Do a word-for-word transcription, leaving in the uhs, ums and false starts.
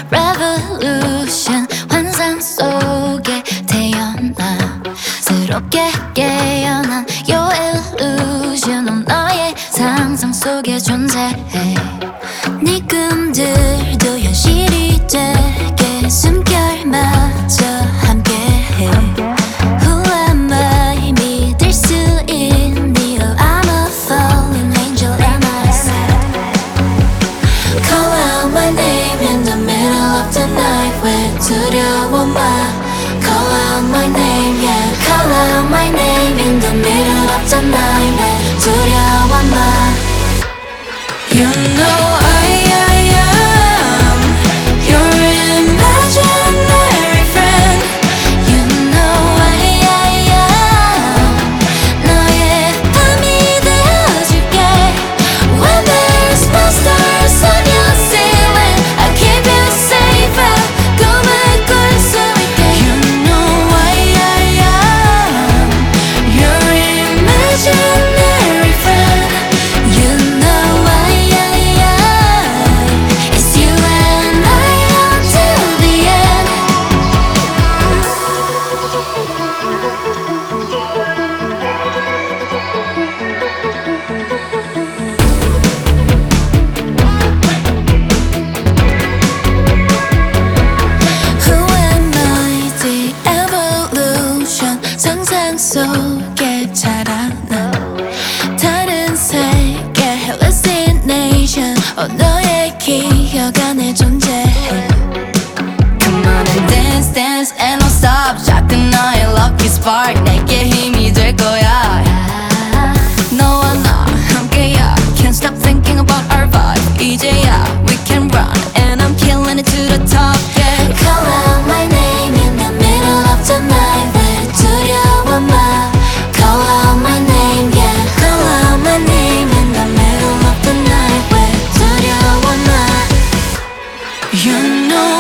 revolution 환상 속에 태어나 새롭게 깨어난 your illusion 넌 너의 상상 속에 존재해 네 꿈들도 현실이 되게 숨결마저 함께해 Who am I 믿을 수 있니 Oh I'm a fallen angel am I sad Call out my name in the middle of the night 왜 두려워 마 Call out my name yeah Call out my name in the middle of the night 왜 두려워 마 You know I, I am your imaginary friend You know I, I am 너의 밤이 되어줄게 When there's monsters on your ceiling I keep you safe 꿈을 꿀 수 있게 You know I, I am your imaginary friend You know I It's you and I until the end Who am I? The evolution 상상 속에 자라나 다른 세계 hallucination 어 너의 기억 안에 존재해 Come on and dance dance and don't stop 작은 너의 lucky spark 내게 힘이 될 거야 너와 나 함께야 Can't stop thinking about our vibe 이제야 we can run and I'm killing it to the top yeah Call out my name in the middle of the night 왜 두려워 마 Call out my name yeah Call out my name in the middle of the night 왜 두려워 마 You know